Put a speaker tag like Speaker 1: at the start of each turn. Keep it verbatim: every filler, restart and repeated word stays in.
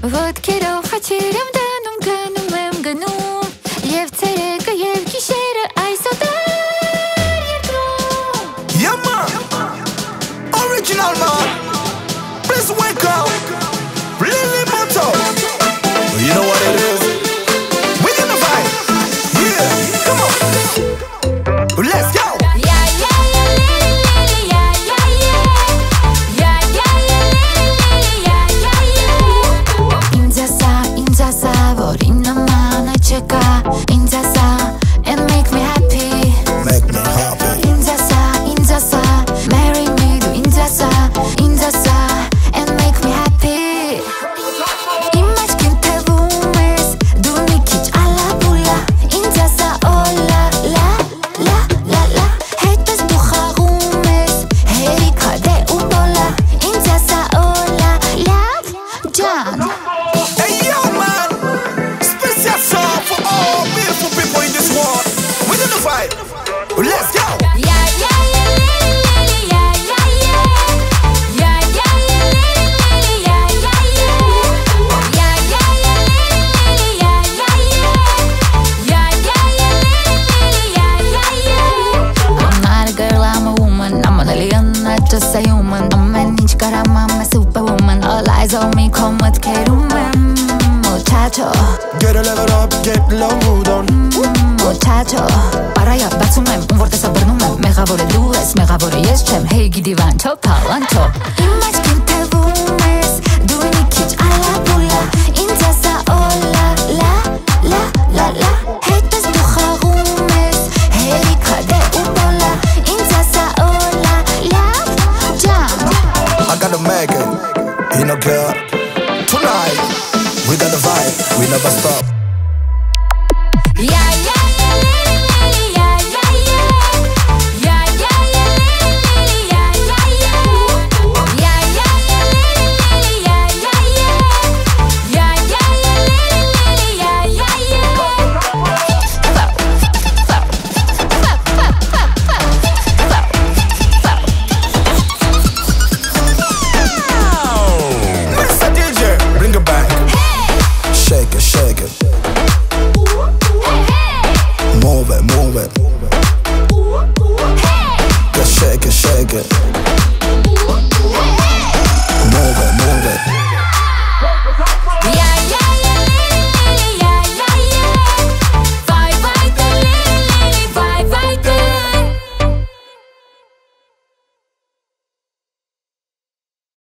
Speaker 1: Ոտքերով խաչերեմ դնում գնում եմ գնում Եվ ցերեկը և գիշերը այսօդար երկրում
Speaker 2: Yeah man, original man. Please wake up, Lily Moto. You know what it is? We're gonna vibe. Yeah, come on. Let's go.
Speaker 1: And make me happy.
Speaker 2: Make me happy.
Speaker 1: 인자사 인자사 marry me do 인자사 인자사 and make me happy. Image que te vumes do nikic ala bula 인자사 oh la la la la la haters do kharumes herika de ubola 인자사 oh la la John.
Speaker 2: Hey yo man, special song for all beautiful people in this world. We're gonna fight. Let's go.
Speaker 1: Yeah yeah yeah yeah yeah yeah yeah yeah yeah yeah yeah yeah. I'm not a girl, I'm a woman. I'm an alien, not just a human. I'm an inch I'm a superwoman. All eyes on me, come with Keruman. Muchacho,
Speaker 2: Get a level up, get low, mood on.
Speaker 1: muchacho. Paraya batsumem, un vorte saber numem. Megavore lues, megavore yes chem. Hey gidi vancho, palancho. Image que te vumes, duini kich ala bula. Injasa oh la la la la la. Haters do kharumes, herika de ubola. Injasa oh la la jam.
Speaker 2: I gotta make it, you know girl. Tonight, we gotta vibe, we never stop.